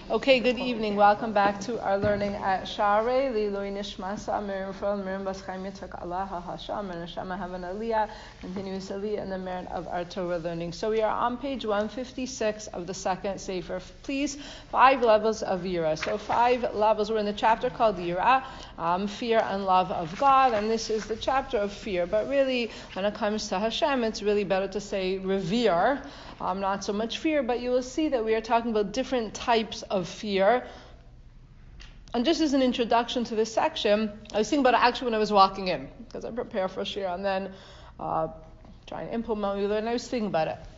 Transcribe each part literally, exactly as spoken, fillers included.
Okay, good evening. Welcome back to our learning at Sha'arei Li'ilui Nishmasa Miriam Frol Miriam Bas Chaim Yitzchak Allah HaHasham and Neshama have an Aliyah, continuous Aliyah in the merit of our Torah learning. So we are on page one fifty-six of the second Sefer. Please, five levels of Yira. So five levels. We're in the chapter called Yira, um, fear and love of God, and this is the chapter of fear. But really, when it comes to Hashem, it's really better to say revere. Um, not so much fear, but you will see that we are talking about different types of fear. And just as an introduction to this section, I was thinking about it actually when I was walking in, because I prepare for Shir and then uh, try and implement it, and I was thinking about it.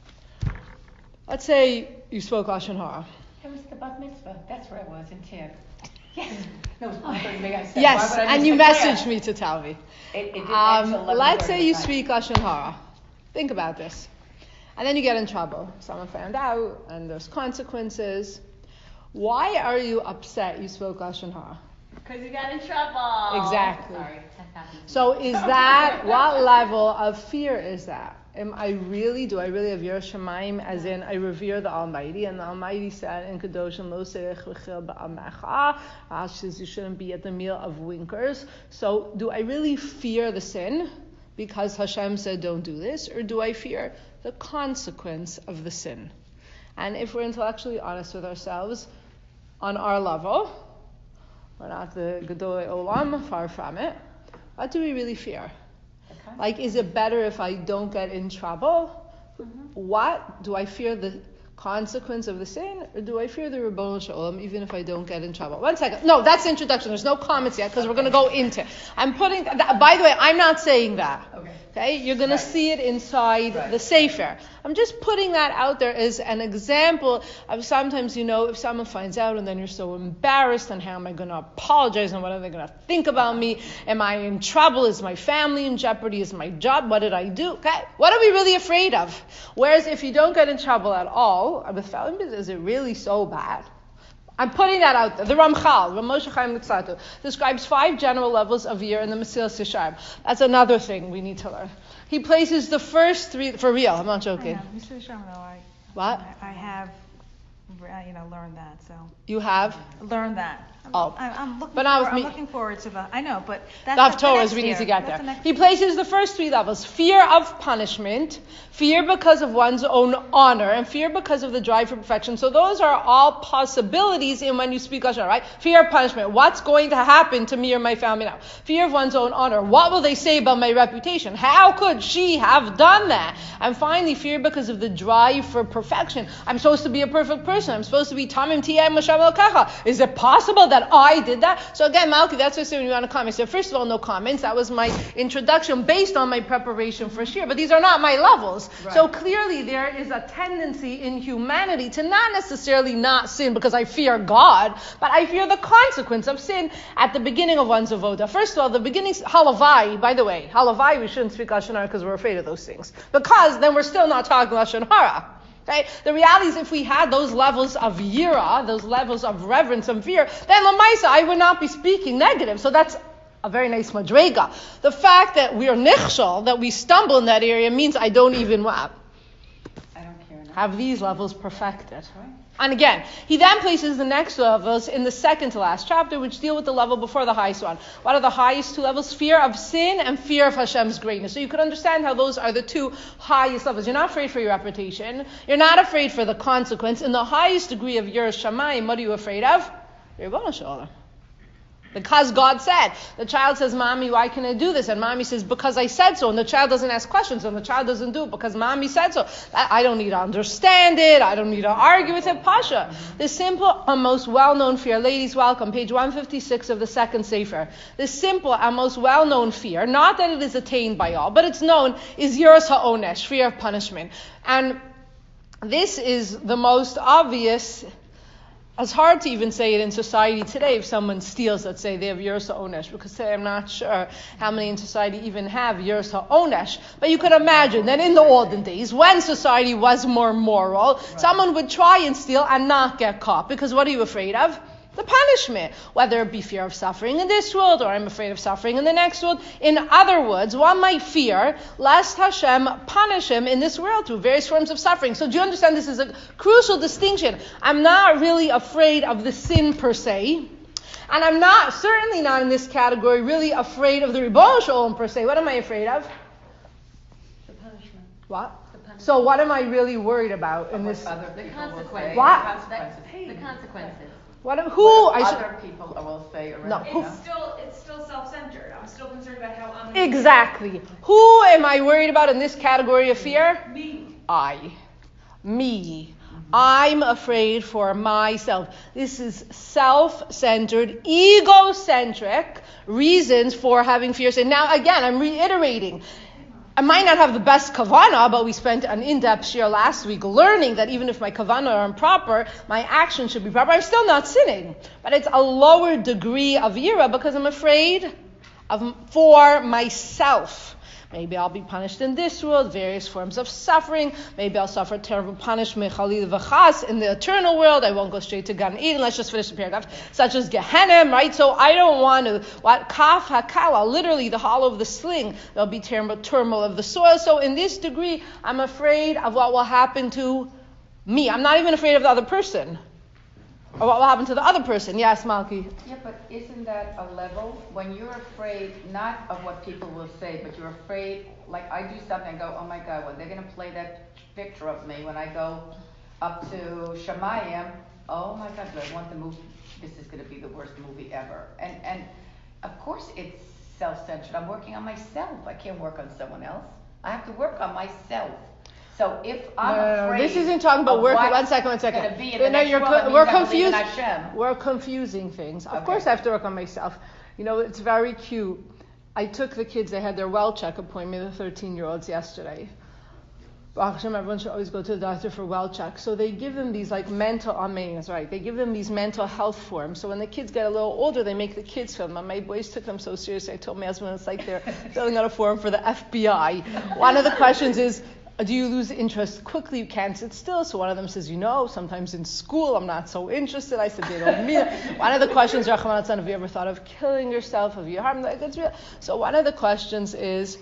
Let's say you spoke Lashon Hara. It was the bat mitzvah. That's where I was in Tib. Yes. No, it was maybe I said, yes, and you messaged me to tell me. It, it um, let's say you speak Lashon Hara. Think about this. And then you get in trouble. Someone found out, and there's consequences. Why are you upset you spoke Lashon Hara? Because you got in trouble. Exactly. Sorry. So is that, what level of fear is that? Am I really, do I really have Yiras Shamayim, as in I revere the Almighty, and the Almighty said in Kedoshim, Lo Serech V'chil Ba'amecha, Ash says you shouldn't be at the meal of winkers. So do I really fear the sin because Hashem said don't do this, or do I fear the consequence of the sin? And if we're intellectually honest with ourselves, on our level, we're not the Gedolei Olam, far from it, what do we really fear? Okay. Like, is it better if I don't get in trouble? Mm-hmm. What? Do I fear the consequence of the sin, or do I fear the Ribono Shel Olam even if I don't get in trouble? One second. No, that's the introduction. There's no comments yet because we're going to go into it. I'm putting, that, by the way, I'm not saying that. Okay. Okay? You're going right. to see it inside right. the Sefer. I'm just putting that out there as an example of sometimes, you know, if someone finds out and then you're so embarrassed, and how am I going to apologize, and what are they going to think about me? Am I in trouble? Is my family in jeopardy? Is my job? What did I do? Okay? What are we really afraid of? Whereas if you don't get in trouble at all, with felon business, is it really so bad? I'm putting that out there. The Ramchal, Rav Moshe Chaim Luzzatto, describes five general levels of year in the Mesilas Yesharim. That's another thing we need to learn. He places the first three, for real, I'm not joking. Mesilas Yesharim, though, I, what? I, I have, you know, learned that, so. You have? Learned that. I'm, oh. I'm, I'm, looking, but not for, with me. I'm looking forward to the, I know, but that's the the Haftorahs, we need to get there. He places the first three levels: fear of punishment, fear because of one's own honor, and fear because of the drive for perfection. So those are all possibilities in when you speak Lashon Hara, right? Fear of punishment. What's going to happen to me or my family now? Fear of one's own honor. What will they say about my reputation? How could she have done that? And finally, fear because of the drive for perfection. I'm supposed to be a perfect person. I'm supposed to be Tamim Tiyeh Moshav Elokecha. Is it possible that I did that? So again, Malki, that's what I said when you want to comment. So first of all, no comments. That was my introduction based on my preparation for Shir. But these are not my levels. Right. So clearly there is a tendency in humanity to not necessarily not sin because I fear God, but I fear the consequence of sin at the beginning of one's avoda. First of all, the beginning, halavai, by the way, halavai, we shouldn't speak Lashon Hara because we're afraid of those things. Because then we're still not talking Lashon Hara. Right? The reality is, if we had those levels of yira, those levels of reverence and fear, then lamaisa, I would not be speaking negative. So that's a very nice madrega. The fact that we are nichshal, that we stumble in that area, means I don't even what? I don't care enough. Have these levels perfected. Right? And again, he then places the next levels in the second to last chapter, which deal with the level before the highest one. What are the highest two levels? Fear of sin and fear of Hashem's greatness. So you can understand how those are the two highest levels. You're not afraid for your reputation. You're not afraid for the consequence. In the highest degree of Yiras Shamayim, what are you afraid of? Ribono Shel Olam. Because God said. The child says, Mommy, why can I do this? And Mommy says, because I said so. And the child doesn't ask questions. And the child doesn't do it because Mommy said so. I don't need to understand it. I don't need to argue with it. Pasha. The simple and most well-known fear. Ladies, welcome. Page one fifty-six of the second Sefer. The simple and most well-known fear, not that it is attained by all, but it's known, is Yiras HaOnesh, fear of punishment. And this is the most obvious. It's hard to even say it in society today if someone steals, let's say, they have Yiras HaOnesh, because today I'm not sure how many in society even have Yiras HaOnesh. But you could imagine that in the olden days, when society was more moral, right, someone would try and steal and not get caught. Because what are you afraid of? the punishment, whether it be fear of suffering in this world or I'm afraid of suffering in the next world. In other words, one might fear lest Hashem punish him in this world through various forms of suffering. So do you understand this is a crucial distinction? I'm not really afraid of the sin per se, and I'm not, certainly not in this category, really afraid of the Ribbono Shel Olam per se. What am I afraid of? The punishment. What? The punishment. So what am I really worried about in What this? other The people will consequences. say. What? The consequences. The consequences. What am, who? What I should, other people will say around No, who- you. It's still it's still self-centered. I'm still concerned about how I'm exactly. Who am I worried about in this category of fear? me. I. Me. I'm afraid for myself. This is self-centered, egocentric reasons for having fears. And now again, I'm reiterating. I might not have the best kavanah, but we spent an in-depth share last week learning that even if my kavanah are improper, my action should be proper. I'm still not sinning. But it's a lower degree of yira because I'm afraid of for myself. Maybe I'll be punished in this world, various forms of suffering. Maybe I'll suffer terrible punishment, chalil v'chas, in the eternal world. I won't go straight to Gan Eden. Let's just finish the paragraph. Such as Gehenna, right? So I don't want to, what, kaf hakala, literally the hollow of the sling. There'll be terrible turmoil of the soil. So in this degree, I'm afraid of what will happen to me. I'm not even afraid of the other person. Or what will happen to the other person. Yes, Malki. Yeah, but isn't that a level when you're afraid not of what people will say, but you're afraid, like I do something and go, oh my God, well, they're going to play that picture of me when I go up to Shemayim. Oh my God, do I want the movie? This is going to be the worst movie ever. And and of course it's self-centered. I'm working on myself. I can't work on someone else. I have to work on myself. So if I'm No, no, no. afraid, This isn't talking about of working. what's One second, one second. gonna be in No, the next you're world, co- that means we're I believe in confused. Hashem. We're confusing things. Of Okay. course, I have to work on myself. You know, it's very cute. I took the kids. They had their well check appointment, the thirteen-year-olds, yesterday. Baruch Hashem, everyone should always go to the doctor for well check. So they give them these like mental, amen, that's right. They give them these mental health forms. So when the kids get a little older, they make the kids fill them. My boys took them so seriously. I told my husband it's like they're filling out a form for the F B I. One of the questions is, do you lose interest quickly? You can't sit still. So one of them says, you know, sometimes in school I'm not so interested. I said, they don't mean it. One of the questions, Rahman al-San, have you ever thought of killing yourself? Have you harmed? Like, it's real. So one of the questions is,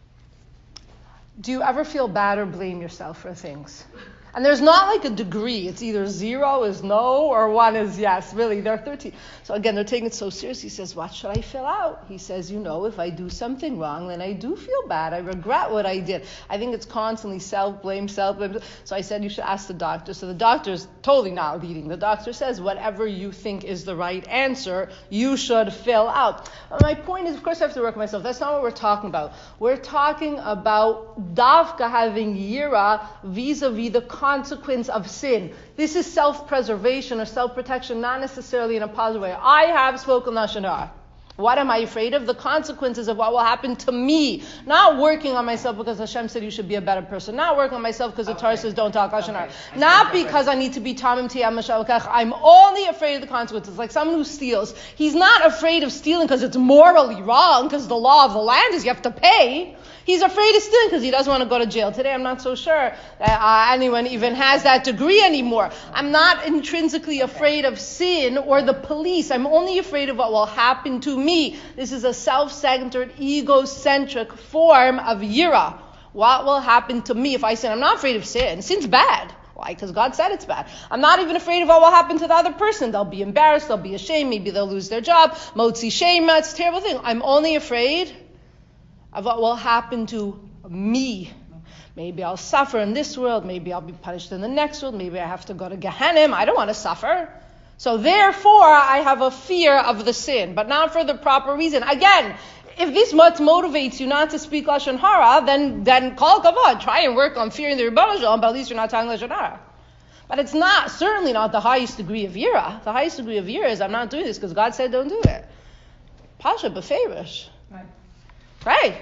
do you ever feel bad or blame yourself for things? And there's not like a degree. It's either zero is no or one is yes. Really, they're thirteen. So again, they're taking it so serious. He says, what should I fill out? He says, you know, if I do something wrong, then I do feel bad. I regret what I did. I think it's constantly self-blame, self-blame. So I said, you should ask the doctor. So the doctor's totally not leading. The doctor says, whatever you think is the right answer, you should fill out. But my point is, of course, I have to work on myself. That's not what we're talking about. We're talking about davka having yira vis-a-vis the consequence of sin. This is self-preservation or self-protection, not necessarily in a positive way. I have spoken Lashon Hara. What am I afraid of? The consequences of what will happen to me. Not working on myself because Hashem said you should be a better person. Not working on myself because the Okay. Torah says don't talk Lashon Hara. Okay. I Not see. because I need to be Tamim Tiyam Mashalakach. I'm only afraid of the consequences. Like someone who steals. He's not afraid of stealing because it's morally wrong, because the law of the land is you have to pay. He's afraid of stealing because he doesn't want to go to jail. Today I'm not so sure that uh, anyone even has that degree anymore. I'm not intrinsically afraid of sin or the police. I'm only afraid of what will happen to me. This is a self-centered, egocentric form of yira. What will happen to me if I sin? I'm not afraid of sin. Sin's bad. Why? Because God said it's bad. I'm not even afraid of what will happen to the other person. They'll be embarrassed. They'll be ashamed. Maybe they'll lose their job. Motzi shema. It's a terrible thing. I'm only afraid of what will happen to me. Maybe I'll suffer in this world. Maybe I'll be punished in the next world. Maybe I have to go to Gehenna. I don't want to suffer. So therefore, I have a fear of the sin, but not for the proper reason. Again, if this much motivates you not to speak Lashon Hara, then then kol kavod, try and work on fearing the Ribbono Shel Olam, but at least you're not talking Lashon Hara. But it's not, certainly not the highest degree of yira. The highest degree of yira is I'm not doing this because God said don't do it. Pasha beferish. Right. Right.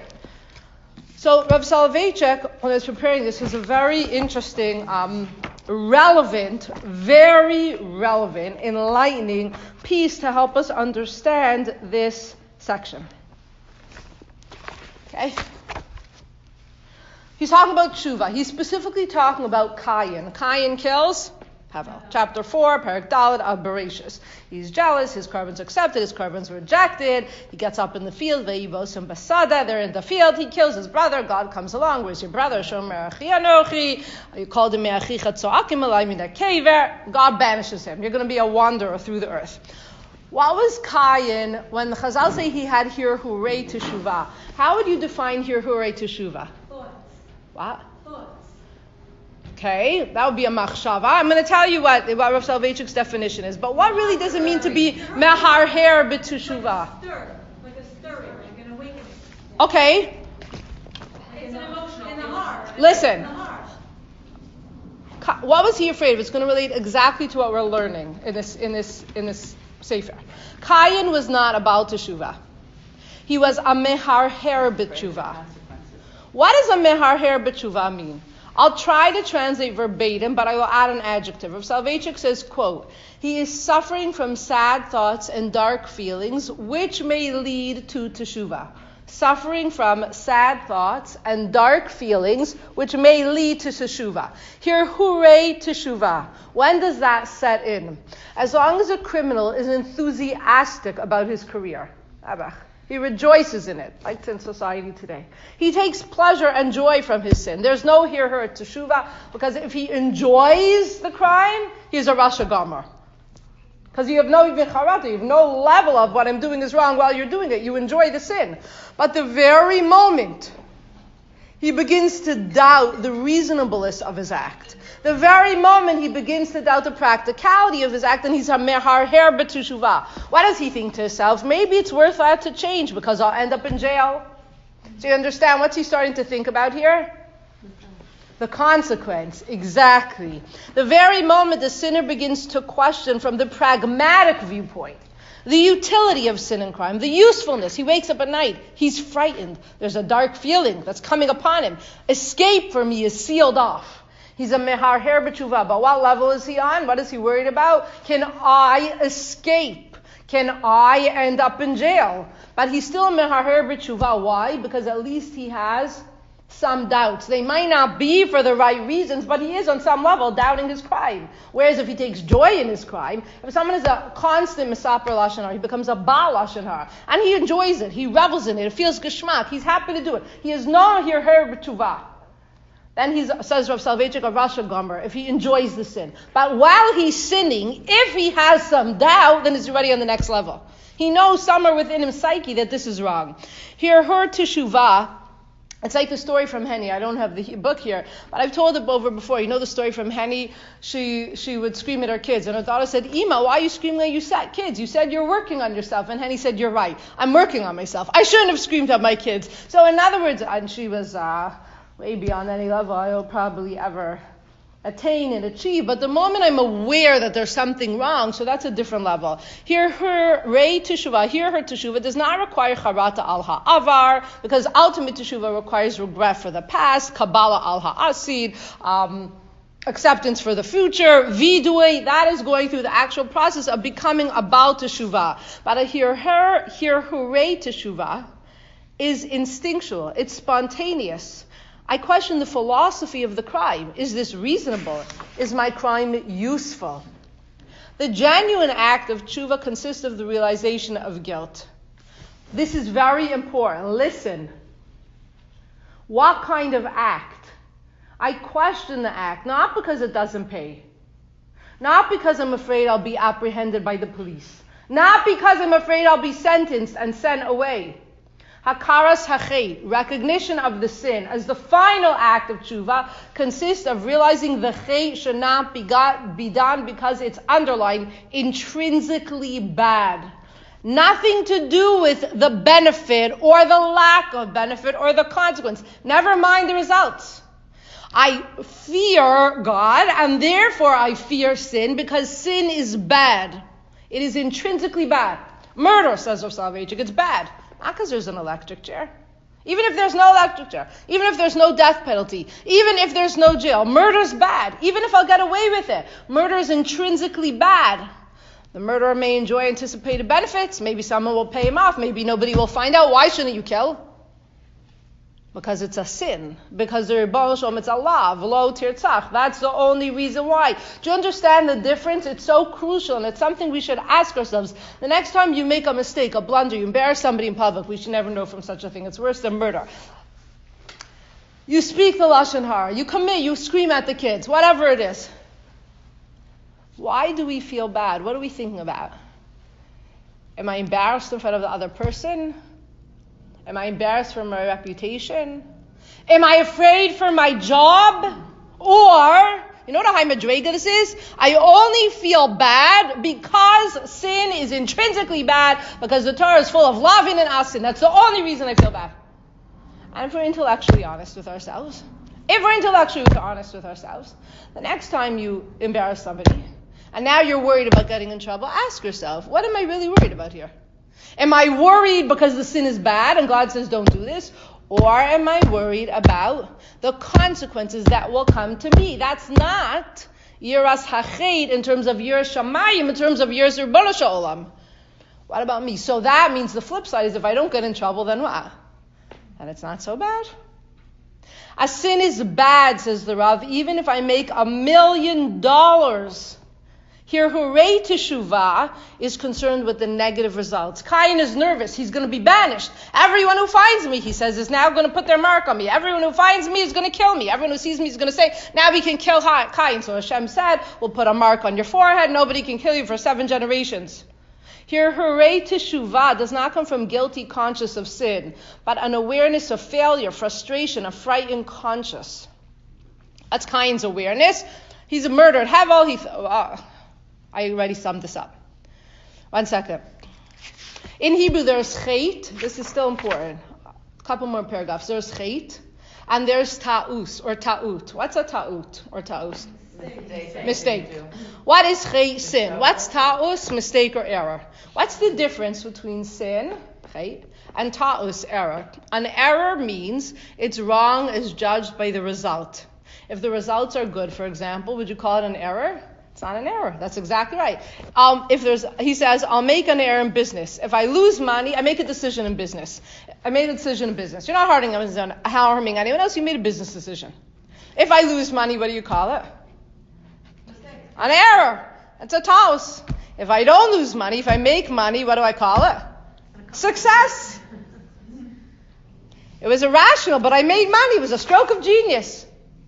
So Rav Soloveitchik, when I was preparing this, was a very interesting, um, relevant, very relevant, enlightening piece to help us understand this section. Okay? He's talking about tshuva. He's specifically talking about Kayin. Kayin kills. Pavel. Chapter four, Parak Dalet of Bereshis. He's jealous, his carbon's accepted, his carbon's rejected. He gets up in the field, Ve'yivosim Basada, they're in the field, he kills his brother, God comes along, where's your brother? Shomer Achi Anochi, you called him Me'achicha Tzoakim Elai Min HaKever, God banishes him. You're going to be a wanderer through the earth. What was Cain when the Chazal say he had Hir Hurei Teshuvah? How would you define Hir Hurei Teshuvah? Thoughts. What? Thoughts. Okay, that would be a machshava. I'm going to tell you what, what Rav Soloveitchik's definition is. But what really does it mean to be meharher b'teshuvah? Stir, like a stirring, like an awakening. Okay, It's an emotional. In the heart. listen. In the heart. Ka- What was he afraid of? It's going to relate exactly to what we're learning in this in this in this sefer. Cain was not about teshuvah. He was a meharher b'teshuvah. What does a meharher b'teshuvah mean? I'll try to translate verbatim, but I will add an adjective. Rav Soloveitchik says, quote, he is suffering from sad thoughts and dark feelings, which may lead to teshuvah. Suffering from sad thoughts and dark feelings, which may lead to teshuvah. Here, hooray, teshuvah. When does that set in? As long as a criminal is enthusiastic about his career. Abach. He rejoices in it, like in society today. He takes pleasure and joy from his sin. There's no here, her, teshuvah, because if he enjoys the crime, he's a Rasha Gomer. Because you have no vicharata, you have no level of what I'm doing is wrong while you're doing it. You enjoy the sin. But the very moment he begins to doubt the reasonableness of his act, the very moment he begins to doubt the practicality of his act, and he's a meharher b'teshuvah, what does he think to himself? Maybe it's worth that to change because I'll end up in jail. So you understand, what's he starting to think about here? The consequence, exactly. The very moment the sinner begins to question from the pragmatic viewpoint the utility of sin and crime, the usefulness. He wakes up at night, he's frightened. There's a dark feeling that's coming upon him. Escape for me is sealed off. He's a meharher b'teshuvah. But what level is he on? What is he worried about? Can I escape? Can I end up in jail? But he's still a meharher b'teshuvah. Why? Because at least he has some doubts. They might not be for the right reasons, but he is on some level doubting his crime. Whereas if he takes joy in his crime, if someone is a constant misaper lashon hara, he becomes a baal lashon hara, and he enjoys it, he revels in it, it feels geschmack, he's happy to do it. He is no hirher b'teshuvah. Then he says Rav Soloveitchik, a Rasha Gomer, if he enjoys the sin. But while he's sinning, if he has some doubt, then he's already on the next level. He knows somewhere within his psyche that this is wrong. Here, her teshuvah, it's like the story from Henny. I don't have the book here, but I've told it over before. You know the story from Henny? She she would scream at her kids, and her daughter said, Ima, why are you screaming at your kids? You said you're working on yourself. And Henny said, you're right. I'm working on myself. I shouldn't have screamed at my kids. So in other words, and she was uh, way beyond any level I'll probably ever attain and achieve. But the moment I'm aware that there's something wrong, so that's a different level. Here, her rei teshuvah, here her teshuvah does not require charata al ha'avar, because ultimate teshuvah requires regret for the past, kabbalah al ha'asid, um, acceptance for the future, vidui, that is going through the actual process of becoming about teshuvah. But here, her, here, her rei teshuvah is instinctual, it's spontaneous. I question the philosophy of the crime. Is this reasonable? Is my crime useful? The genuine act of tshuva consists of the realization of guilt. This is very important. Listen. What kind of act? I question the act, not because it doesn't pay. Not because I'm afraid I'll be apprehended by the police. Not because I'm afraid I'll be sentenced and sent away. Hakaras hachet, recognition of the sin, as the final act of tshuva, consists of realizing the chet should not be, got, be done because it's underlined intrinsically bad. Nothing to do with the benefit or the lack of benefit or the consequence. Never mind the results. I fear God, and therefore I fear sin because sin is bad. It is intrinsically bad. Murder, says Rav Soloveitchik, it's bad. Not because there's an electric chair. Even if there's no electric chair. Even if there's no death penalty. Even if there's no jail. Murder's bad. Even if I'll get away with it. Murder is intrinsically bad. The murderer may enjoy anticipated benefits. Maybe someone will pay him off. Maybe nobody will find out. Why shouldn't you kill? Because it's a sin. Because the Rebbeinu Shalom, it's a law. V'lo tirtzach. That's the only reason why. Do you understand the difference? It's so crucial, and it's something we should ask ourselves. The next time you make a mistake, a blunder, you embarrass somebody in public, we should never know from such a thing. It's worse than murder. You speak the Lashon Hara. You commit, you scream at the kids, whatever it is. Why do we feel bad? What are we thinking about? Am I embarrassed in front of the other person? Am I embarrassed for my reputation? Am I afraid for my job? Or, you know what a high madrega this is? I only feel bad because sin is intrinsically bad, because the Torah is full of lavin and asin. That's the only reason I feel bad. And if we're intellectually honest with ourselves, if we're intellectually honest with ourselves, the next time you embarrass somebody, and now you're worried about getting in trouble, ask yourself, what am I really worried about here? Am I worried because the sin is bad and God says don't do this? Or am I worried about the consequences that will come to me? That's not yiras hachet in terms of yiras shamayim, in terms of yiras Ribono Shel Olam. What about me? So that means the flip side is if I don't get in trouble, then what? And it's not so bad. A sin is bad, says the Rav, even if I make a million dollars. Here, hooray teshuvah is concerned with the negative results. Cain is nervous. He's going to be banished. Everyone who finds me, he says, is now going to put their mark on me. Everyone who finds me is going to kill me. Everyone who sees me is going to say, now we can kill Cain. So Hashem said, we'll put a mark on your forehead. Nobody can kill you for seven generations. Here, hooray teshuvah does not come from guilty conscious of sin, but an awareness of failure, frustration, a frightened conscience. That's Cain's awareness. He's murdered Hevel. He th- uh, I already summed this up. One second. In Hebrew, there's chait. This is still important. A couple more paragraphs. There's chait, and there's ta'us, or ta'ut. What's a ta'ut, or ta'us? Mistake. Mistake. What is chait? Sin. What's ta'us? Mistake or error. What's the difference between sin, chait, and ta'us, error? An error means it's wrong is judged by the result. If the results are good, for example, would you call it an error? It's not an error. That's exactly right. Um, if there's, he says, I'll make an error in business. If I lose money, I make a decision in business. I made a decision in business. You're not harming, harming anyone else. You made a business decision. If I lose money, what do you call it? Mistake. An error. It's a toss. If I don't lose money, if I make money, what do I call it? Success. It was irrational, but I made money. It was a stroke of genius.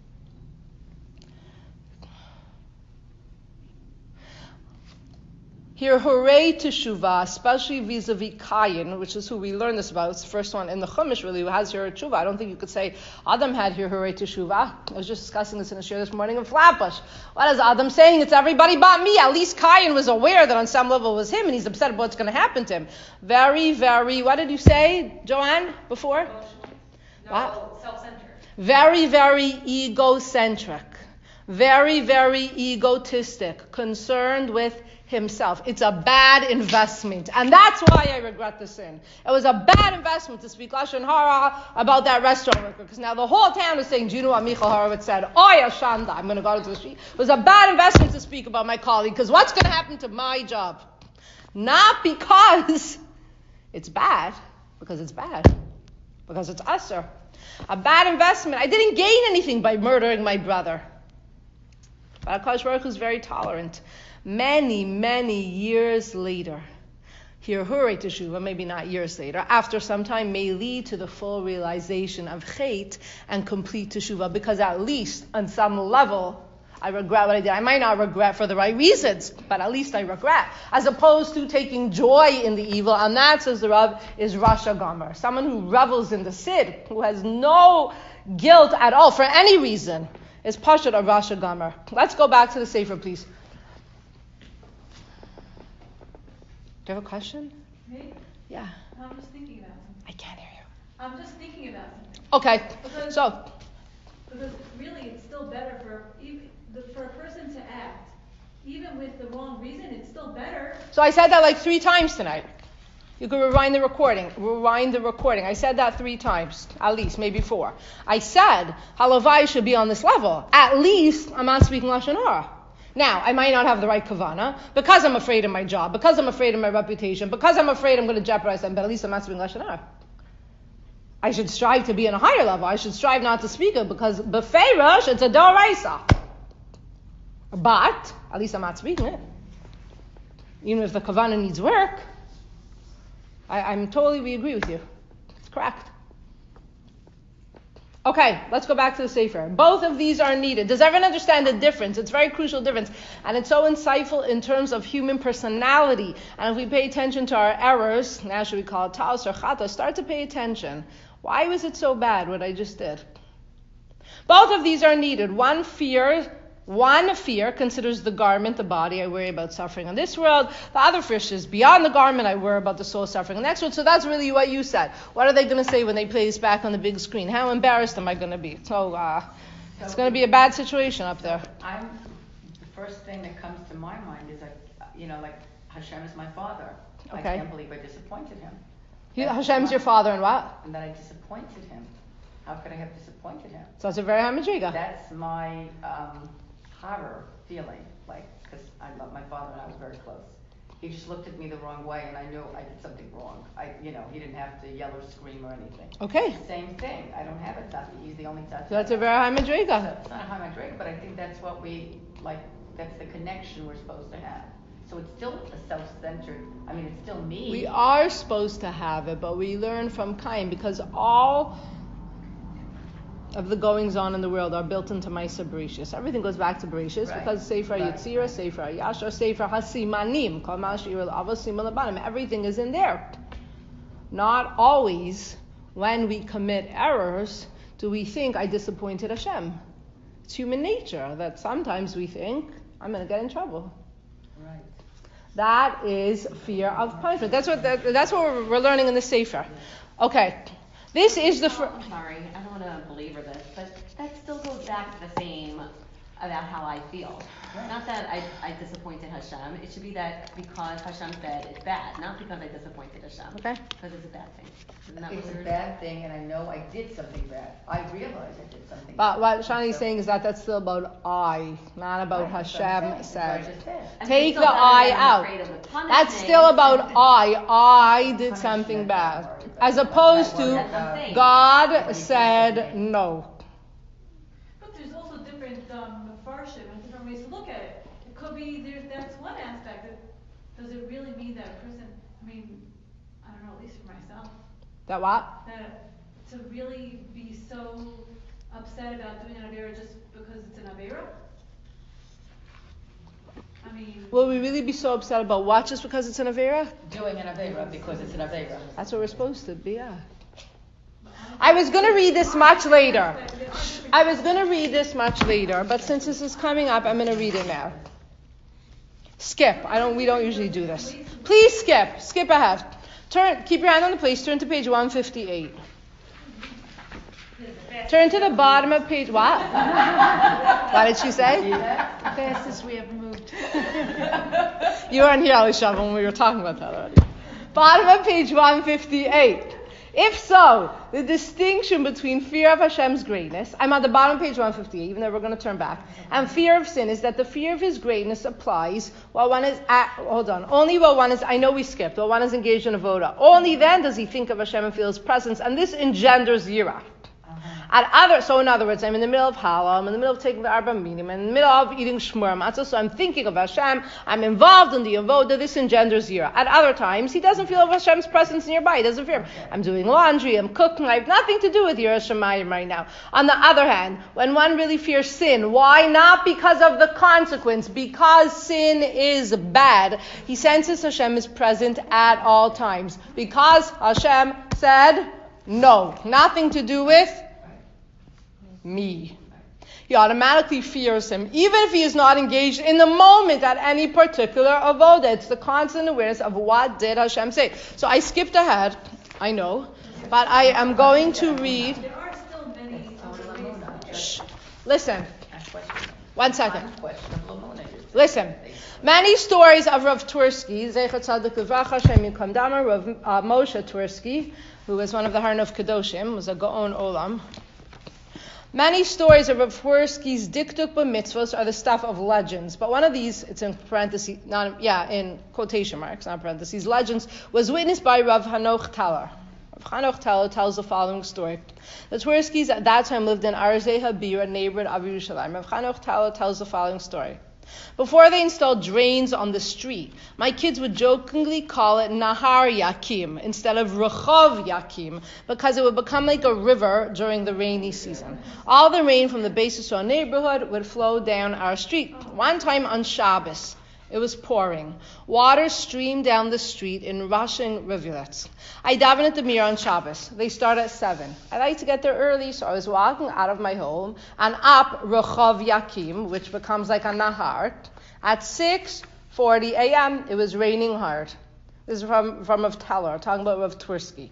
Here, hooray teshuvah, especially vis-a-vis Cain, which is who we learn this about. It's the first one in the Chumash, really, who has here teshuvah. I don't think you could say Adam had here hooray teshuvah. I was just discussing this in a shir this morning in Flatbush. What is Adam saying? It's everybody but me. At least Cain was aware that on some level it was him, and he's upset about what's going to happen to him. Very, very, what did you say, Joanne, before? Emotional. No, what? Self-centered. Very, very egocentric. Very, very egotistic. Concerned with himself. It's a bad investment. And that's why I regret the sin. It was a bad investment to speak Lashon Hara about that restaurant worker. Because now the whole town is saying, do you know what Michal Horowitz said? Oy Ashanda, I'm going to go into the street. It was a bad investment to speak about my colleague. Because what's going to happen to my job? Not because it's bad. Because it's bad. Because it's usher. A bad investment. I didn't gain anything by murdering my brother. But HaKadosh Baruch Hu is very tolerant. Many, many years later, here, hooray teshuvah, maybe not years later, after some time may lead to the full realization of chait and complete teshuvah, because at least on some level, I regret what I did. I might not regret for the right reasons, but at least I regret. As opposed to taking joy in the evil, and that, says the Rav, is Rasha Gomer. Someone who revels in the sid, who has no guilt at all for any reason, is Pashat of Rasha Gomer. Let's go back to the Sefer, please. Do you have a question? Me? Yeah. I'm just thinking about something. I can't hear you. I'm just thinking about something. Okay. Because, So. Because really, it's still better for even the, for a person to act, even with the wrong reason. It's still better. So I said that like three times tonight. You could rewind the recording. Rewind the recording. I said that three times, at least, maybe four. I said halavai should be on this level. At least I'm not speaking Lashon Hara. Now, I might not have the right kavana, because I'm afraid of my job, because I'm afraid of my reputation, because I'm afraid I'm going to jeopardize them, but at least I'm not speaking Lashon Hara. I should strive to be in a higher level. I should strive not to speak it because befeirosh, it's a doraisa. But at least I'm not speaking it. Even if the kavanah needs work, I, I'm totally, we agree with you. It's correct. Okay, let's go back to the Sefer. Both of these are needed. Does everyone understand the difference? It's a very crucial difference. And it's so insightful in terms of human personality. And if we pay attention to our errors, now should we call it ta'os or chata, start to pay attention. Why was it so bad, what I just did? Both of these are needed. One fear, one fear considers the garment, the body. I worry about suffering in this world. The other fear is beyond the garment. I worry about the soul suffering in the next world. So that's really what you said. What are they going to say when they play this back on the big screen? How embarrassed am I going to be? So uh, it's going to be a bad situation up there. I'm, the first thing that comes to my mind is like, you know, like Hashem is my father. Okay. I can't believe I disappointed him. He, That's Hashem's my- your father and what? And that I disappointed him. How could I have disappointed him? So it's a very high madriga. That's my um, horror feeling, like, because I love my father and I was very close. He just looked at me the wrong way, and I knew I did something wrong. I, you know, he didn't have to yell or scream or anything. Okay. Same thing. I don't have a tzaddik. He's the only tzaddik. So that's a very high madriga. It's not a high madriga, but I think that's what we like. That's the connection we're supposed to have. So it's still a self-centered. I mean, it's still me. We are supposed to have it, but we learn from Cain because all of the goings on in the world are built into Maisa Bereshis. Everything goes back to Bereshis Right. because Sefer Right. Yetzirah, Sefer Yashar, Sefer Hasimanim, Kol Ma She'ir L'Avo Siman L'Banim. Everything is in there. Not always, when we commit errors, do we think I disappointed Hashem. It's human nature that sometimes we think I'm going to get in trouble. Right. That is fear of punishment. That's what that, that's what we're, we're learning in the Sefer. Okay, this is the. Fr- I'm sorry, I don't want to belabor this, but that still goes back to the same about how I feel. Not that I, I disappointed Hashem. It should be that because Hashem said it's bad, not because I disappointed Hashem. Okay. Because it's a bad thing. Isn't that It's what a you're bad thing, and I know I did something bad. I realize I did something But bad. what Shani is So- saying is that that's still about I, not about Right, that's what I'm Hashem saying. That's what I said. just said. I mean, Take it's the still better I than out. afraid of the punishment. That's still about I. I did something bad. As opposed to That's what I'm saying. God said no. But there's also different um, farshim and different ways to look at it. It could be there's that's one aspect. That, does it really mean that a person? I mean, I don't know. At least for myself, That what? that to really be so upset about doing an avera just because it's an avera. I mean, Will we really be so upset about what just because it's an Avera? Doing an Avera because it's an Avera. That's what we're supposed to be, yeah. I was going to read this much later. I was going to read this much later, but since this is coming up, I'm going to read it now. Skip. I don't. We don't usually do this. Please skip. Skip ahead. Turn. Keep your hand on the page. Turn to page one fifty-eight. Turn to the bottom of page. What? What did she say? Fastest we ever moved. You weren't here, Alisha, when we were talking about that already. Bottom of page one fifty-eight. If so, the distinction between fear of Hashem's greatness, I'm at the bottom of page one fifty-eight, even though we're going to turn back, and fear of sin is that the fear of His greatness applies while one is at, hold on, only while one is, I know we skipped, while one is engaged in avoda. Only then does he think of Hashem and feel His presence, and this engenders yirah. At other, so in other words, I'm in the middle of Halal, I'm in the middle of taking the Arba Minim, I'm in the middle of eating Shmur Matzah, so I'm thinking of Hashem, I'm involved in the Avoda, this engenders Yira. At other times, he doesn't feel Hashem's presence nearby, he doesn't fear him. I'm doing laundry, I'm cooking, I have nothing to do with Yira Shemayim right now. On the other hand, when one really fears sin, why? Not because of the consequence, because sin is bad. He senses Hashem is present at all times. Because Hashem said no, nothing to do with me. He automatically fears him, even if he is not engaged in the moment at any particular avoda. It's the constant awareness of what did Hashem say. So I skipped ahead, I know, but I am going to read. there are still many other ways. Shh. Listen, That's questionable. one second. Unquestionable Lamona. Listen. Many stories of Rav Twersky, Zeichat Tzadik Livracha, Shem Yikam Dama, Rav uh, Moshe Twersky, who was one of the Harnov Kedoshim, was a Gaon Olam. Many stories of Rav Twersky's diktuk b'mitzvos are the stuff of legends, but one of these, it's in parentheses, not yeah, in quotation marks, not parentheses, legends, was witnessed by Rav Hanoch Talar. Chanoch Tell tells the following story. The Twerskis at that time lived in Arzei Habir, a neighborhood of Yerushalayim. Rav Chanoch Tell tells the following story. Before they installed drains on the street, my kids would jokingly call it Nahar Yakim instead of Rechov Yakim because it would become like a river during the rainy season. All the rain from the basis of our neighborhood would flow down our street. One time on Shabbos, it was pouring. Water streamed down the street in rushing rivulets. I daven at the Mir on Shabbos. They start at seven. I like to get there early, so I was walking out of my home and up Rechov Yakim, which becomes like a Nahar. At six forty a.m., it was raining hard. This is from, from Rav Teller, talking about Rav Twerski.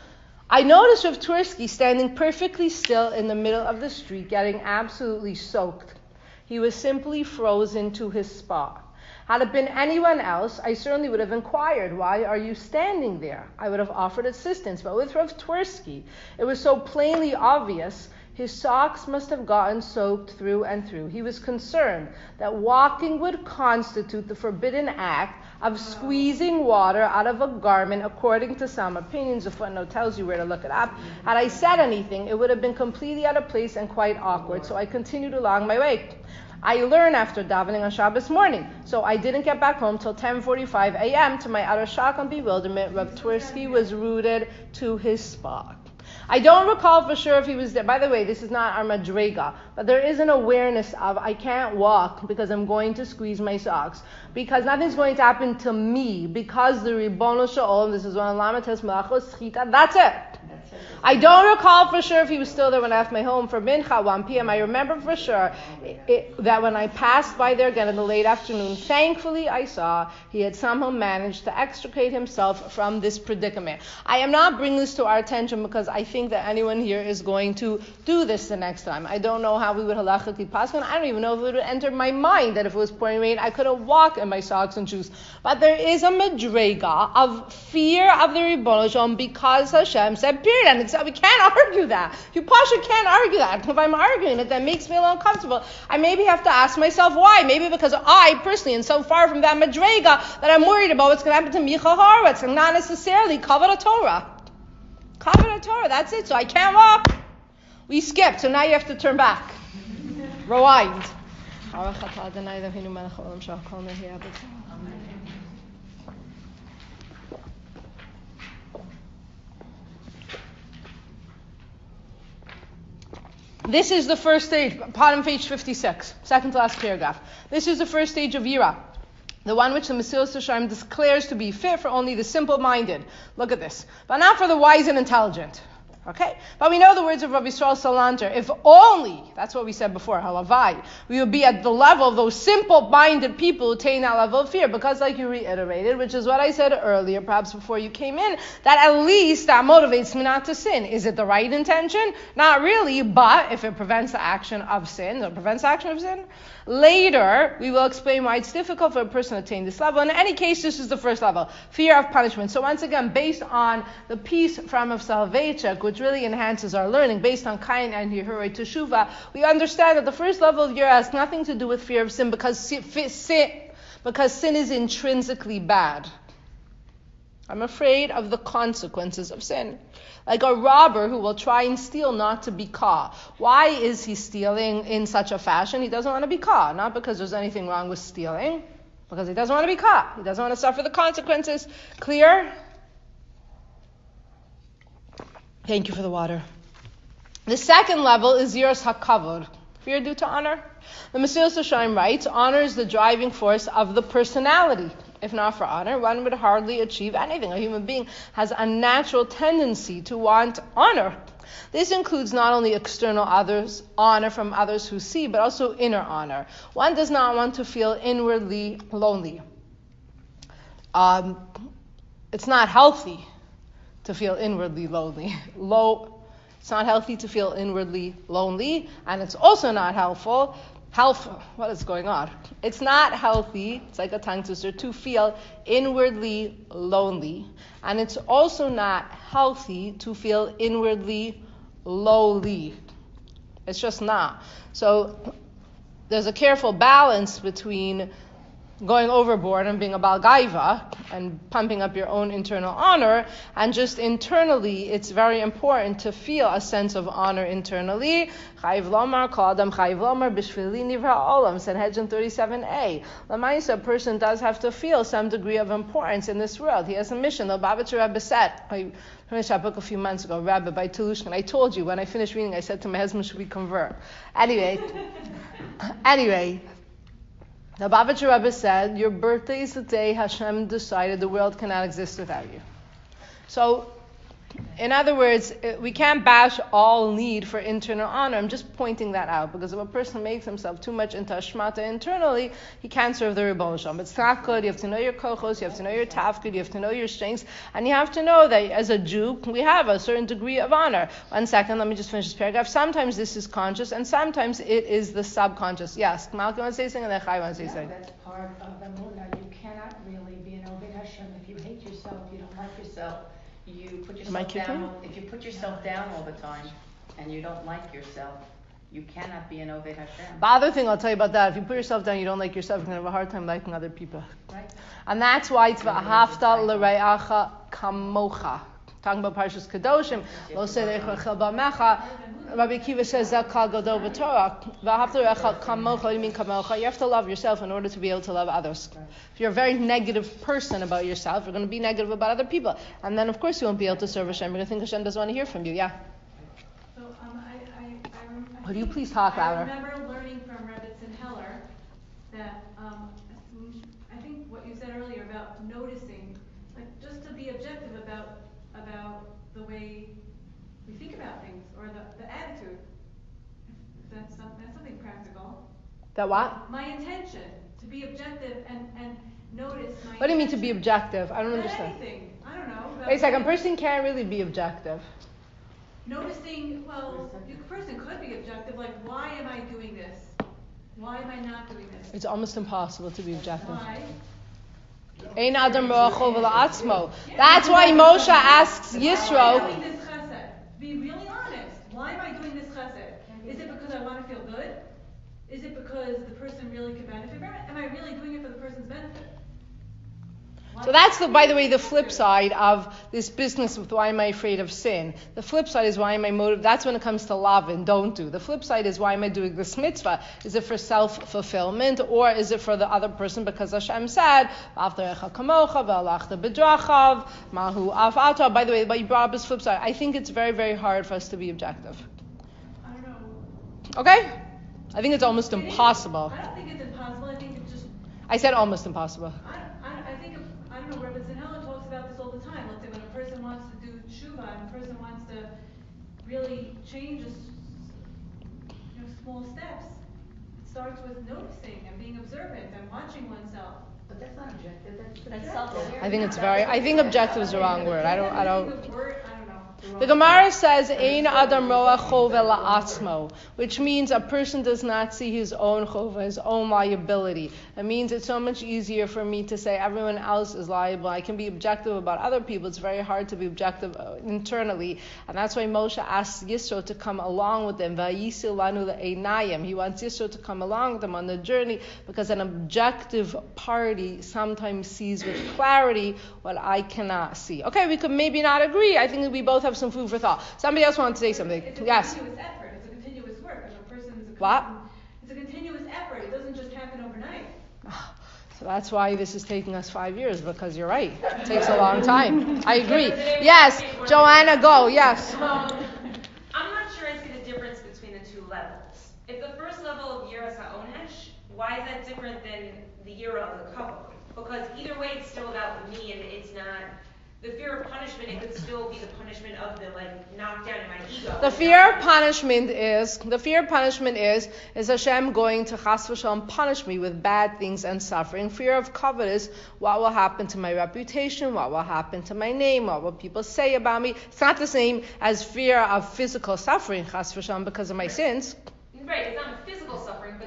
I noticed Rav Twerski standing perfectly still in the middle of the street, getting absolutely soaked. He was simply frozen to his spot. Had it been anyone else, I certainly would have inquired, why are you standing there? I would have offered assistance, but with Rav Twerski, it was so plainly obvious, his socks must have gotten soaked through and through. He was concerned that walking would constitute the forbidden act of squeezing water out of a garment, according to some opinions. The footnote tells you where to look it up. Had I said anything, it would have been completely out of place and quite awkward, so I continued along my way. I learned after davening on Shabbos morning, so I didn't get back home till ten forty-five a.m. To my utter shock and bewilderment, Rav Twerski was rooted to his spot. I don't recall for sure if he was there. By the way, this is not our madrega, but there is an awareness of I can't walk because I'm going to squeeze my socks, because nothing's going to happen to me, because the Ribono Shel Olam, this is one of Lamates Melachos Chita, that's it. I don't recall for sure if he was still there when I left my home for Mincha, one p.m. I remember for sure it, it, that when I passed by there again in the late afternoon, thankfully I saw he had somehow managed to extricate himself from this predicament. I am not bringing this to our attention because I think that anyone here is going to do this the next time. I don't know how we would halachically pass on. I don't even know if it would enter my mind that if it was pouring rain, I couldn't walk in my socks and shoes. But there is a madrega of fear of the Ribono Shel Olam because Hashem said period. And it's we can't argue that. You Pasha can't argue that. If I'm arguing it, that makes me a little uncomfortable. I maybe have to ask myself why. Maybe because I personally am so far from that madrega that I'm worried about what's going to happen to Micha Horowitz, and not necessarily Kavod Torah. Kavod Torah, that's it. So I can't walk. We skipped, so now you have to turn back. Rewind. This is the first stage, bottom page fifty-six, second to last paragraph. This is the first stage of Yira, the one which the Mesilas Yesharim declares to be fit for only the simple-minded. Look at this. But not for the wise and intelligent. Okay? But we know the words of Rabbi Yisrael Salanter. If only, that's what we said before, halavai, we would be at the level of those simple-minded people who attain that level of fear. Because like you reiterated, which is what I said earlier, perhaps before you came in, that at least that motivates me not to sin. Is it the right intention? Not really, but if it prevents the action of sin, it prevents the action of sin. Later, we will explain why it's difficult for a person to attain this level. In any case, this is the first level, fear of punishment. So once again, based on the piece from of Soloveitchik, which really enhances our learning, based on Kain and Yehuray Teshuvah, we understand that the first level of Yira has nothing to do with fear of sin, because sin, because sin is intrinsically bad. I'm afraid of the consequences of sin. Like a robber who will try and steal not to be caught. Why is he stealing in such a fashion? He doesn't want to be caught. Not because there's anything wrong with stealing, because he doesn't want to be caught. He doesn't want to suffer the consequences. Clear? Thank you for the water. The second level is Yiras HaKavod, fear due to honor. The Mesilas Yesharim writes, honor is the driving force of the personality. If not for honor, one would hardly achieve anything. A human being has a natural tendency to want honor. This includes not only external others, honor from others who see, but also inner honor. One does not want to feel inwardly lonely. Um, it's not healthy to feel inwardly lonely. Low, it's not healthy to feel inwardly lonely, and it's also not helpful Health, what is going on? It's not healthy, it's like a tongue twister, to feel inwardly lonely. And it's also not healthy to feel inwardly lowly. It's just not. So there's a careful balance between going overboard and being a Baal Gaiva and pumping up your own internal honor, and just internally, it's very important to feel a sense of honor internally. Chayiv lomar, kol adam chayiv lomar, b'shvili nivra olam, Sanhedrin thirty-seven a. Lamaisa, a person does have to feel some degree of importance in this world. He has a mission. The Lubavitcher Rebbe said, I finished that book a few months ago, Rebbe by Telushkin. I told you, when I finished reading, I said to my husband, should we convert? Anyway, anyway, the Lubavitcher Rebbe said, your birthday is the day Hashem decided the world cannot exist without you. So, in other words, we can't bash all need for internal honor. I'm just pointing that out, because if a person makes himself too much into Hashmata internally, he can't serve the Ribbon Shalom. It's not good. You have to know your kochos, you have to know your tafkid, you have to know your strengths, and you have to know that as a Jew, we have a certain degree of honor. One second, let me just finish this paragraph. Sometimes this is conscious, and sometimes it is the subconscious. Yes, Malki wants to say something, and then Chai wants to say something. That's part of the Emunah. You cannot really be an Oved Hashem if you hate yourself, you don't like yourself. You put Am I yourself kicking? down. If you put yourself down all the time and you don't like yourself, you cannot be an Oved Hashem. The other thing I'll tell you about that, if you put yourself down, you don't like yourself, you're going to have a hard time liking other people. Right? And that's why it's v'ahavta l're'acha kamocha. Talking about Parshas Kedoshim, lo sedech rechel b'amecha. Rabbi Akiva says that kal gadol b'Torah. V'ahavta l're'acha kamocha. What do you mean kamocha? You have to love yourself in order to be able to love others. If you're a very negative person about yourself, you're going to be negative about other people, and then of course you won't be able to serve Hashem. You're going to think Hashem doesn't want to hear from you. Yeah. So um, I, I, I, rem- I Would you think- please talk louder? I remember learning from Rebbitzin Heller that um, I think what you said earlier about noticing, like just to be objective about about the way we think about things or the, the attitude. If that's, some, that's something practical. That what? My intention to be objective and, and notice my. What do you mean to be intention objective? I don't about understand. anything. I don't know. about Wait a second. A things. person can't really be objective. Noticing, well, you person could be objective, like, why am I doing this? Why am I not doing this? It's almost impossible to be objective. Why? Ein adam ro'achov la'atzmo. That's why Moshe asks Why am I Yisro. doing this chesed? Be really honest. Why am I doing this chesed? Is it because I want to feel good? Is it because the person really could benefit from it? Am I really doing it for the person's benefit? Why- So that's the, by the way, the flip side of this business with why am I afraid of sin. The flip side is why am I motive. That's when it comes to lavin, don't do. The flip side is why am I doing this mitzvah? Is it for self-fulfillment or is it for the other person? Because Hashem said, "V'aftarecha kamocha v'alachta b'drachav mahu afata." By the way, but you brought up this flip side. I think it's very, very hard for us to be objective. I don't know. Okay? I think it's almost It is- impossible. I don't think it's impossible. I think it's just, I said almost impossible. I, I, I think, of, I don't know, Rebbitzin Heller talks about this all the time. Let's say when a person wants to do tshuva and a person wants to really change a s- you know, small steps, it starts with noticing and being observant and watching oneself. But that's not objective. That's That's subjective. self-aware. I think it's very, I think objective is the wrong word. I don't, I don't. The word, I don't know. The Gemara says, "Ein adam roa chov la'atzmo," which means a person does not see his own chova, his own liability. It means it's so much easier for me to say everyone else is liable. I can be objective about other people. It's very hard to be objective uh, internally, and that's why Moshe asks Yisro to come along with them. Vayisil lanu le'einayim. He wants Yisro to come along with them on the journey, because an objective party sometimes sees with clarity what I cannot see. Okay, we could maybe not agree. I think we both have some food for thought. Somebody else wants to say something. It's a Yes. continuous effort. It's a continuous work. If a person's a What? constant- It's a continuous effort. It doesn't just happen overnight. So that's why this is taking us five years, because you're right. It takes a long time. I agree. Yes, Joanna, go. Yes. Um, I'm not sure I see the difference between the two levels. If the first level of Yiras HaOnesh, why is that different than the Yira of the couple? Because either way, it's still about me, and it's not the fear of punishment. It could still be the punishment of the like knockdown in my ego. The fear of punishment is, the fear of punishment is, is Hashem going to chas v'shalom punish me with bad things and suffering. Fear of kavod is, what will happen to my reputation, what will happen to my name, what will people say about me. It's not the same as fear of physical suffering, chas v'shalom, because of my sins. Right, it's not physical suffering, but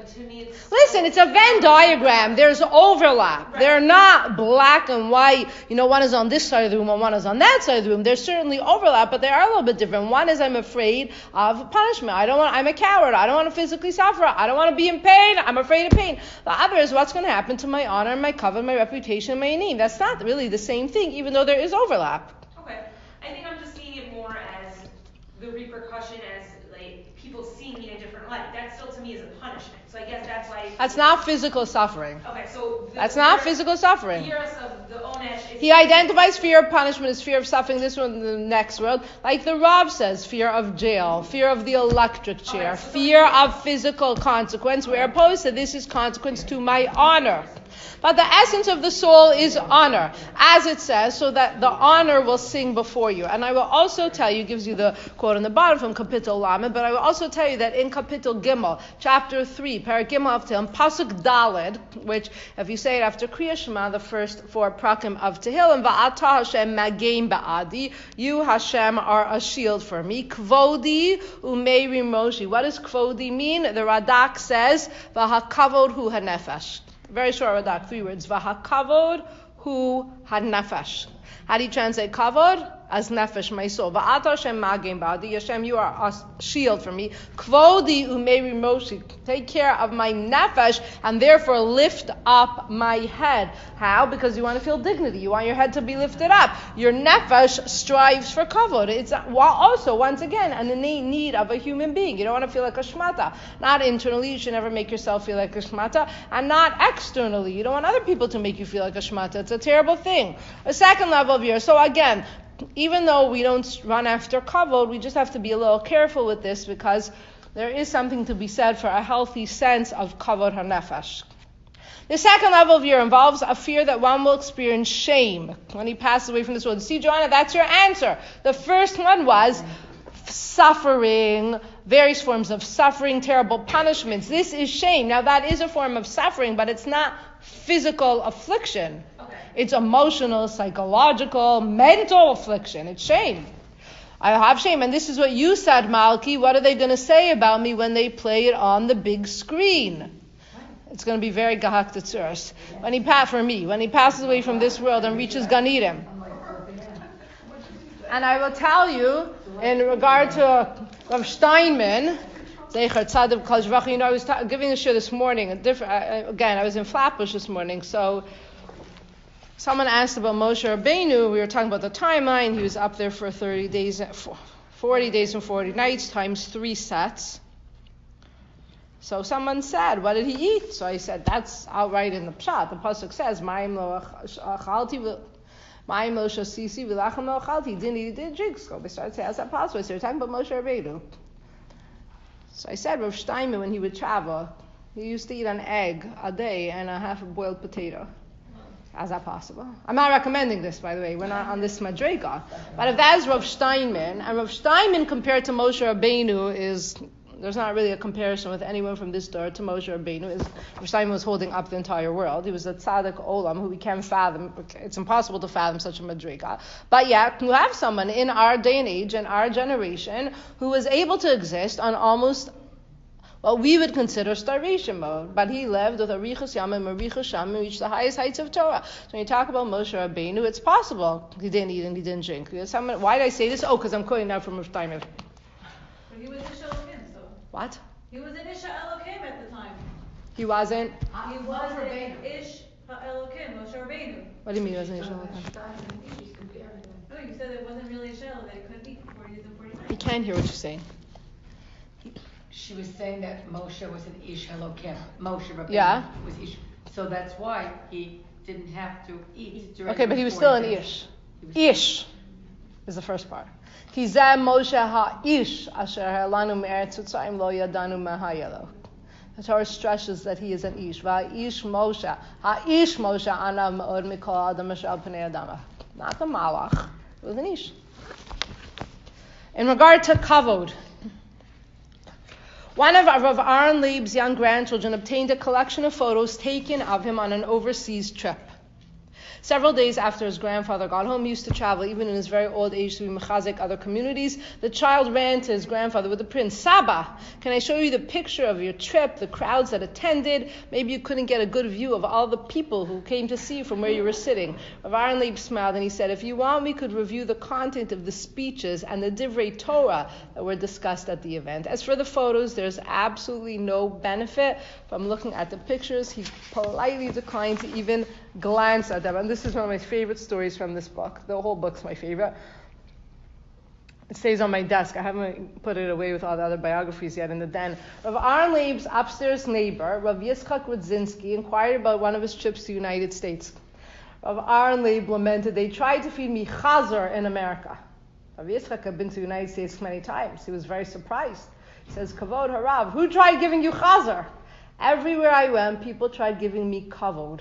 to me it's... Listen, it's a Venn diagram. There's overlap. Right. They're not black and white. You know, one is on this side of the room and one is on that side of the room. There's certainly overlap, but they are a little bit different. One is I'm afraid of punishment. I don't want, I'm a coward. I don't want to physically suffer. I don't want to be in pain. I'm afraid of pain. The other is what's going to happen to my honor, my cover, my reputation, my name. That's not really the same thing, even though there is overlap. Okay. I think I'm just seeing it more as the repercussion as like people seeing me in a different light. That still to me is a punishment. So I guess that's why. That's not physical suffering. Okay, so. The, That's not the, physical suffering. The years of the onesh is. He identifies fear of punishment as fear of suffering this one in the next world. Like the Rav says, fear of jail, fear of the electric chair, Okay, so fear of physical consequence, where opposed to this is consequence to my honor. But the essence of the soul is honor, as it says, so that the honor will sing before you. And I will also tell you, gives you the quote on the bottom from Kapitel Lamed, but I will also tell you that in Kapitel Gimel, chapter three, Parak Gimel of Tehillim, Pasuk Daled, which, if you say it after Kriya Shema, the first four prakim of Tehillim, Va'ata Hashem Magein Ba'adi, you Hashem are a shield for me. Kvodi Umeiri Moshi. What does Kvodi mean? The Radak says, V'hakavod hu hanefesh. Very short Radak, three words. V'hakavod hu hanefesh. How do you translate kavod? As nefesh, my soul. Va'at Hashem magim ba'adi. Hashem, you are a shield for me. Kvodi umeiri moshi. Take care of my nefesh and therefore lift up my head. How? Because you want to feel dignity. You want your head to be lifted up. Your nefesh strives for kavod. It's also, once again, an innate need of a human being. You don't want to feel like a shmata. Not internally. You should never make yourself feel like a shmata. And not externally. You don't want other people to make you feel like a shmata. It's a terrible thing. A second level of yours. So again, even though we don't run after kavod, we just have to be a little careful with this because there is something to be said for a healthy sense of kavod hanefesh. The second level of year involves a fear that one will experience shame when he passes away from this world. See, Joanna, that's your answer. The first one was suffering, various forms of suffering, terrible punishments. This is shame. Now, that is a form of suffering, but it's not physical affliction. It's emotional, psychological, mental affliction. It's shame. I have shame. And this is what you said, Malki. What are they going to say about me when they play it on the big screen? It's going to be very gahak tetzuras. When he pa- for me, when he passes away from this world and reaches Gan Eden. And I will tell you, in regard to Rav Steinman, Zecher Tzadik Kol Shvach, you know, I was ta- giving a shir this morning. A different, uh, again, I was in Flatbush this morning, so someone asked about Moshe Rabbeinu. We were talking about the timeline. He was up there for thirty days, forty days and forty nights times three sets. So someone said, what did he eat? So I said, that's outright in the pshat. The pasuk says, Ma'im lo achalti, Ma'im lo shasisi, v'lachem lo achalti. He didn't eat, he didn't drink. So we started saying, how's that possible? So we're talking about Moshe Rabbeinu. So I said, Rav Steinman, when he would travel, he used to eat an egg a day and a half a boiled potato. How's that possible? I'm not recommending this, by the way. We're not on this madrega. But if that is Rav Steinman, and Rav Steinman compared to Moshe Rabbeinu is, there's not really a comparison with anyone from this door to Moshe Rabbeinu. Is Rav Steinman was holding up the entire world. He was a tzaddik olam who we can't fathom. It's impossible to fathom such a madrega. But yet, you have someone in our day and age, in our generation, who was able to exist on almost what we would consider starvation mode, but he lived with a Arichas Yamim, a Arichas Shamim, and reached the highest heights of Torah. So when you talk about Moshe Rabbeinu, it's possible he didn't eat and he didn't drink. Someone, why did I say this? Oh, because I'm quoting now from Rav Steinman. But he was Isha Elokim, so. What? He was an Isha Elokim at the time. He wasn't? He was an Ish Elokim, Moshe Rabbeinu. What do you mean he wasn't Ish Elokim? No, you said it wasn't really Isha Elo, that he couldn't eat for forty days and forty nights. He can't hear what you're saying. She was saying that Moshe was an Ish Elokim. Moshe Rabbeinu Yeah. was Ish. So that's why he didn't have to eat during Okay, but the he was forty still an days. Ish. He was- Ish is the first part. Kizeh Moshe ha-ish asher ha'elanu me'eretz Mitzrayim lo yadanu mahayelo. The Torah stresses that he is an Ish. Va-ish Moshe. Ha-ish Moshe ana me'od mikol adam asher al pnei adama. Not the Malach. It was an Ish. In regard to kavod, one of Rav Aaron Leib's young grandchildren obtained a collection of photos taken of him on an overseas trip. Several days after his grandfather got home, he used to travel, even in his very old age, to be mechazik other communities. The child ran to his grandfather with the prince. Saba, can I show you the picture of your trip, the crowds that attended? Maybe you couldn't get a good view of all the people who came to see you from where you were sitting. Rav Aaron Leib smiled and he said, if you want, we could review the content of the speeches and the divrei Torah that were discussed at the event. As for the photos, there's absolutely no benefit from looking at the pictures. He politely declined to even glance at them. And this is one of my favorite stories from this book. The whole book's my favorite. It stays on my desk. I haven't put it away with all the other biographies yet in the den. Rav Aaron Leib's upstairs neighbor, Rav Yitzchak Rudzinski, inquired about one of his trips to the United States. Rav Aaron Leib lamented, they tried to feed me chazer in America. Rav Yitzchak had been to the United States many times. He was very surprised. He says, kavod harav, who tried giving you chazer? Everywhere I went, people tried giving me kavod.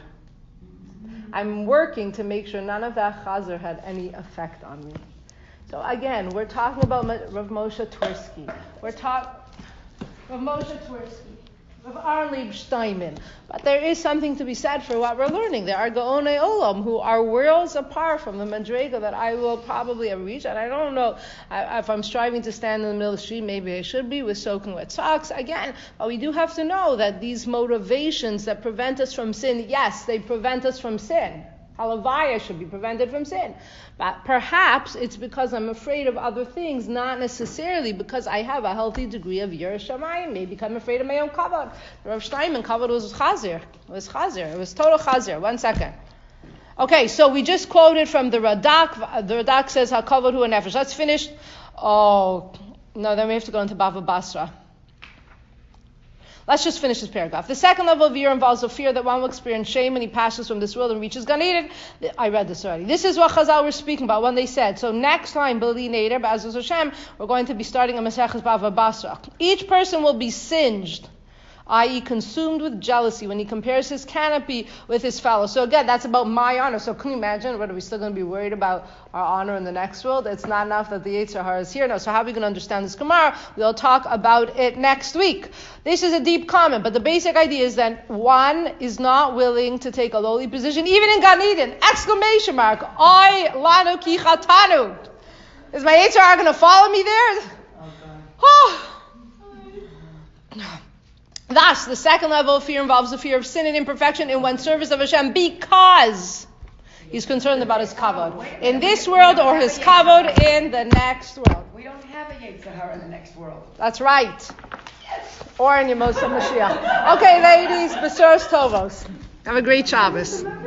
I'm working to make sure none of that chazer had any effect on me. So again, we're talking about Rav Moshe Twersky. We're talking Rav Moshe Twersky, Rav Aaron Leib Steinman. But there is something to be said for what we're learning. There are Gaonei Olam who are worlds apart from the Madrega that I will probably have reached. And I don't know if I'm striving to stand in the middle of the street. Maybe I should be with soaking wet socks. Again, but we do have to know that these motivations that prevent us from sin, yes, they prevent us from sin. Halavaya should be prevented from sin. But perhaps it's because I'm afraid of other things, not necessarily because I have a healthy degree of Yiras Shamayim. Maybe I'm afraid of my own kavod. Rav Steinman, kavod was chazir. It was chazir. It was total chazir. One second. Okay, so we just quoted from the Radak. The Radak says, HaKavod hu nefesh. Let's finish. Oh, no, then we have to go into Bava Basra. Let's just finish this paragraph. The second level of fear involves a fear that one will experience shame when he passes from this world and reaches Gan Eden. I read this already. This is what Chazal were speaking about when they said, so next line, B'li Neder, B'Azus Hashem, we're going to be starting a Maseches Bava Basra. Each person will be singed, that is consumed with jealousy when he compares his canopy with his fellow. So again, that's about my honor. So can you imagine, what are we still going to be worried about our honor in the next world? It's not enough that the Yetzer Hara is here now. So how are we going to understand this Gemara? We'll talk about it next week. This is a deep comment, but the basic idea is that one is not willing to take a lowly position, even in Gan Eden. Exclamation mark. Oy lanu ki chatanu. Is my Yetzer Hara going to follow me there? Oh. Thus, the second level of fear involves the fear of sin and imperfection in one's service of Hashem because he's concerned about his kavod in this world or his kavod in the next world. We don't have a Yetzer Hara in the next world. That's right. Yes. Or in Yemos HaMashiach. Okay, ladies, Besuros Tovos. Have a great Shabbos.